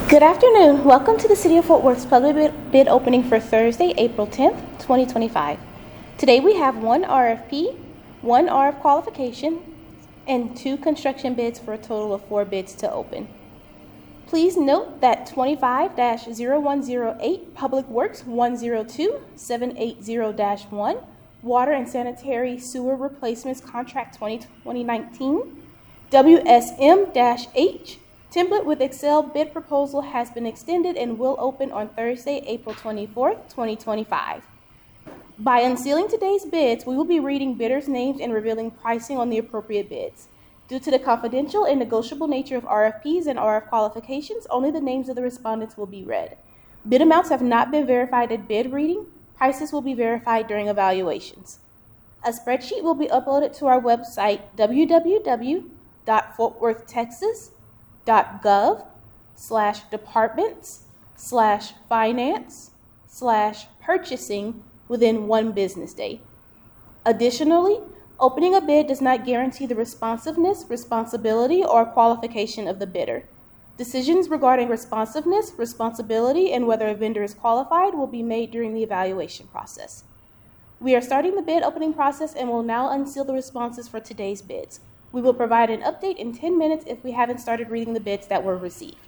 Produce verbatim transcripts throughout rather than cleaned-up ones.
Good afternoon. Welcome to the City of Fort Worth's public bid, bid opening for Thursday, April tenth, twenty twenty-five. Today we have one R F P, one R F qualification, and two construction bids for a total of four bids to open. Please note that twenty-five dash zero one zero eight Public Works one zero two seven eight zero dash one Water and Sanitary Sewer Replacements Contract twenty nineteen W S M-H Template with Excel bid proposal has been extended and will open on Thursday, April twenty-fourth, twenty twenty-five. By unsealing today's bids, we will be reading bidders' names and revealing pricing on the appropriate bids. Due to the confidential and negotiable nature of R F Ps and R F qualifications, only the names of the respondents will be read. Bid amounts have not been verified at bid reading. Prices will be verified during evaluations. A spreadsheet will be uploaded to our website, w w w dot fort worth texas dot gov slash departments slash finance slash purchasing within one business day. Additionally, opening a bid does not guarantee the responsiveness, responsibility, or qualification of the bidder. Decisions regarding responsiveness, responsibility, and whether a vendor is qualified will be made during the evaluation process. We are starting the bid opening process and will now unseal the responses for today's bids. We will provide an update in ten minutes if we haven't started reading the bids that were received.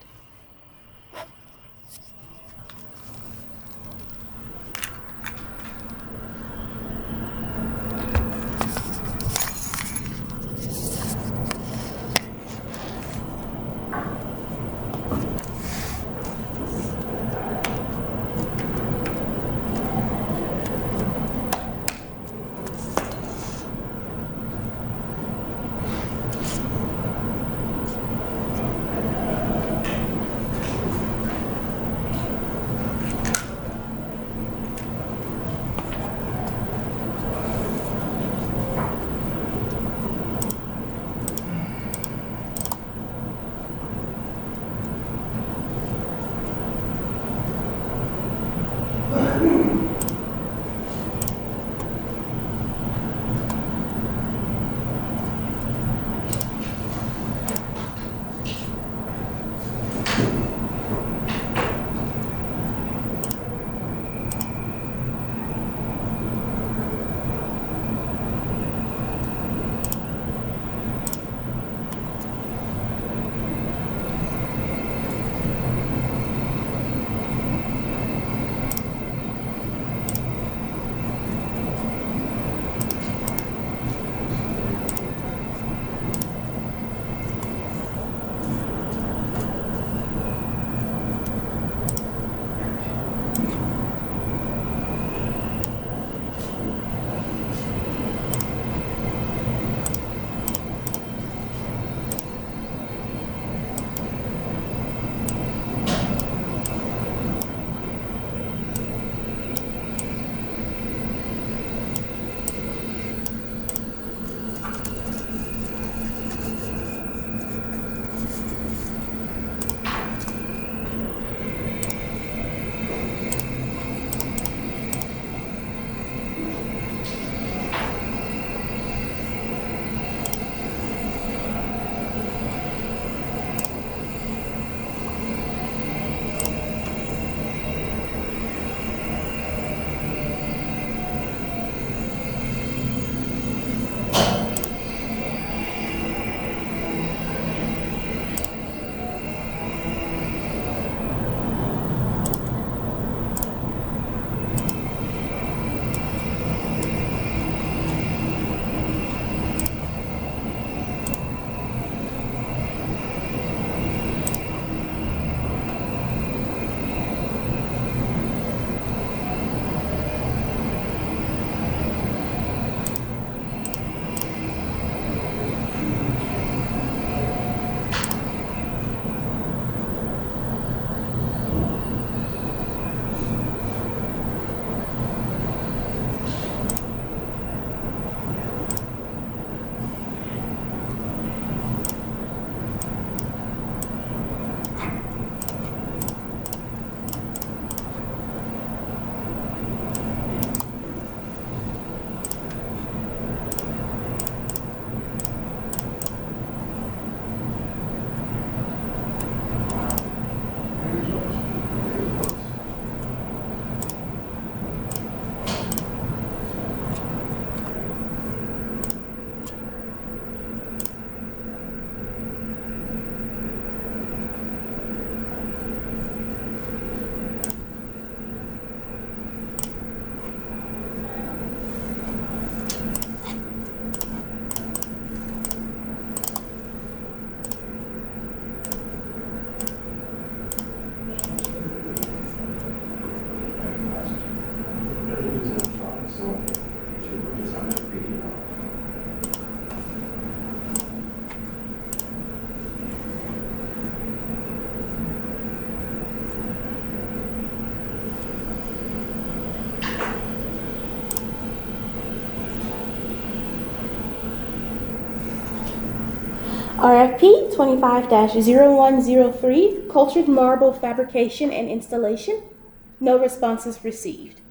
R F P twenty-five dash zero one zero three, Cultured Marble Fabrication and Installation. No responses received.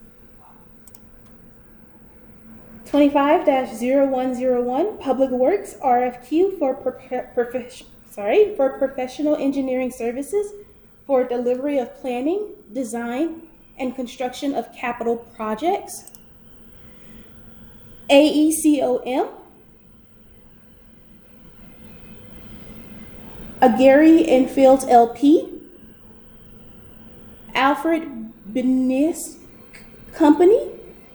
twenty-five dash zero one zero one, Public Works R F Q for, prof- prof- sorry, for professional engineering services for delivery of planning, design, and construction of capital projects. A E C O M, Agary and Fields L P, Alfred Benes Company,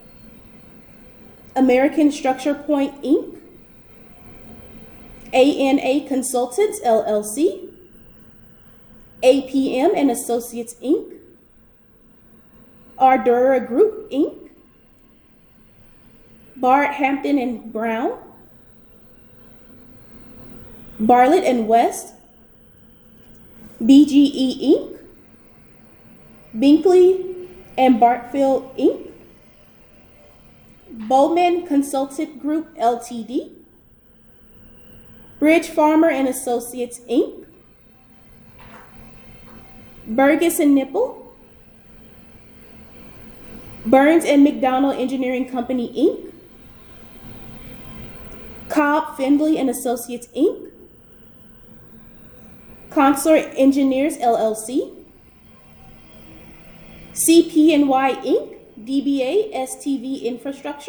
American Structure Point Incorporated, A N A Consultants L L C, A P M and Associates Incorporated, Ardura Group Incorporated, Bart Hampton and Brown, Bartlett and West, B G E Incorporated, Binkley and Bartfield Incorporated, Bowman Consultant Group L T D, Bridge Farmer and Associates Incorporated, Burgess and Nipple, Burns and McDonald Engineering Company Incorporated, Cobb Findlay and Associates Incorporated, Consort Engineers L L C, C P N Y Incorporated, D B A S T V Infrastructure,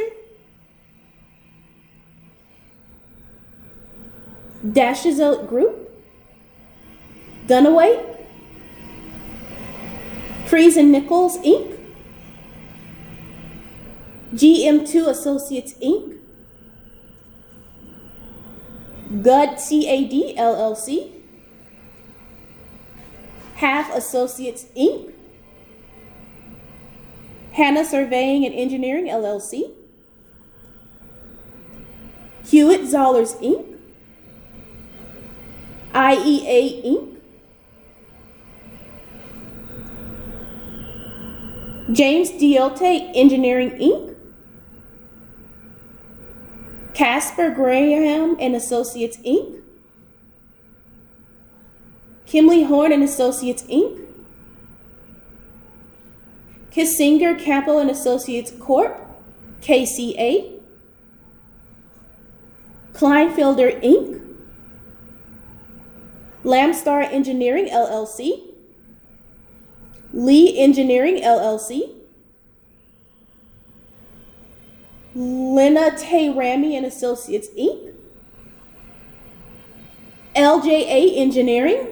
Dashizelt Group, Dunaway, Freeze and Nichols Incorporated, G M two Associates Incorporated, Gud C A D L L C, Half Associates Incorporated, Hannah Surveying and Engineering L L C, Hewitt Zollers Incorporated, I E A Incorporated, James Diote Engineering Incorporated, Casper Graham and Associates Incorporated, Kimley Horn and Associates Incorporated, Kissinger Campbell and Associates Corp, K C A, Kleinfelder Incorporated, Lamstar Engineering L L C, Lee Engineering L L C, Lena Tay Ramy and Associates Incorporated, L J A Engineering,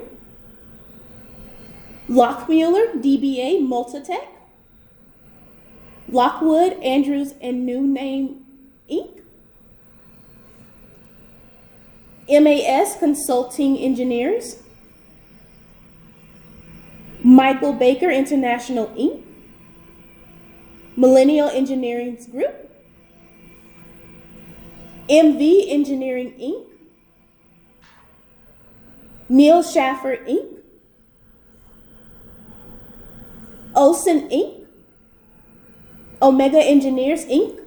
Lockmuller D B A Multitech, Lockwood Andrews and New Name Incorporated, M A S Consulting Engineers, Michael Baker International Incorporated, Millennial Engineering Group, M V Engineering Incorporated, Neil Schaffer Incorporated, Olson Incorporated, Omega Engineers Incorporated,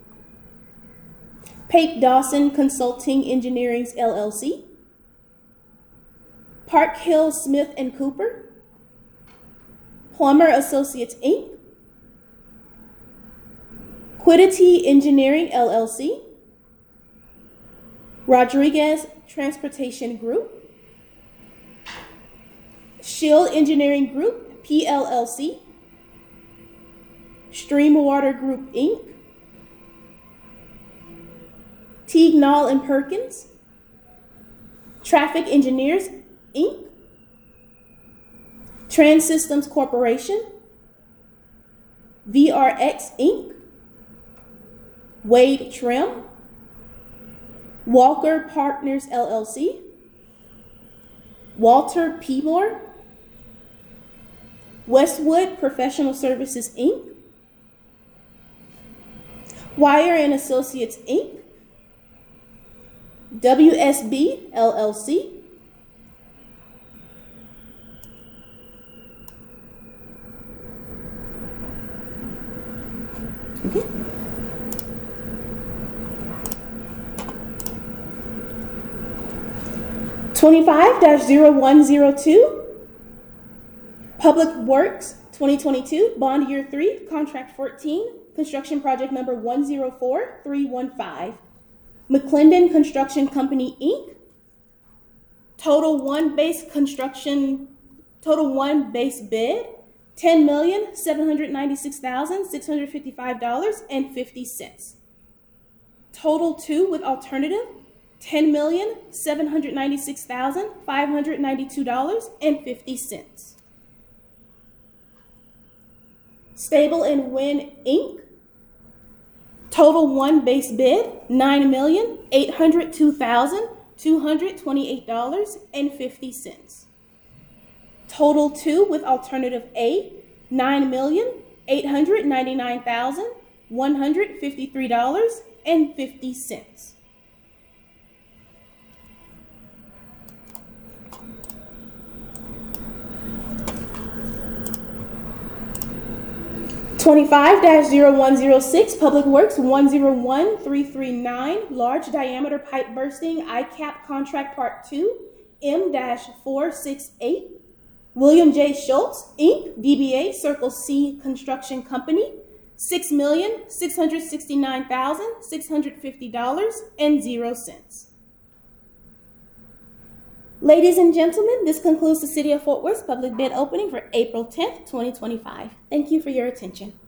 Pape Dawson Consulting Engineering L L C, Park Hill Smith and Cooper, Plummer Associates Incorporated, Quiddity Engineering L L C, Rodriguez Transportation Group, Shield Engineering Group P L L C, Streamwater Group Incorporated, Teague Nall and Perkins, Traffic Engineers Incorporated, Trans Systems Corporation, V R X Incorporated, Wade Trim, Walker Partners L L C, Walter Peamore, Westwood Professional Services Incorporated, Wire and Associates Incorporated, W S B L L C, okay. twenty-five dash zero one zero two, Public Works twenty twenty-two, Bond Year three, Contract fourteen, Construction Project Number one zero four three one five. McClendon Construction Company, Incorporated. Total one base construction, total one base bid, ten million seven hundred ninety-six thousand six hundred fifty-five dollars and fifty cents. Total two with alternative, ten million seven hundred ninety-six thousand five hundred ninety-two dollars and fifty cents. Stable and Win, Incorporated. Total one base bid, nine million eight hundred two thousand two hundred twenty-eight dollars and fifty cents. Total two with alternative A, nine million eight hundred ninety-nine thousand one hundred fifty-three dollars and fifty cents. twenty-five dash zero one zero six, Public Works one zero one three three nine, Large Diameter Pipe Bursting I CAP Contract Part two, M four six eight, William J. Schultz, Incorporated, D B A Circle C Construction Company, six million six hundred sixty-nine thousand six hundred fifty dollars and zero cents. Ladies and gentlemen, this concludes the City of Fort Worth's public bid opening for April tenth, twenty twenty-five. Thank you for your attention.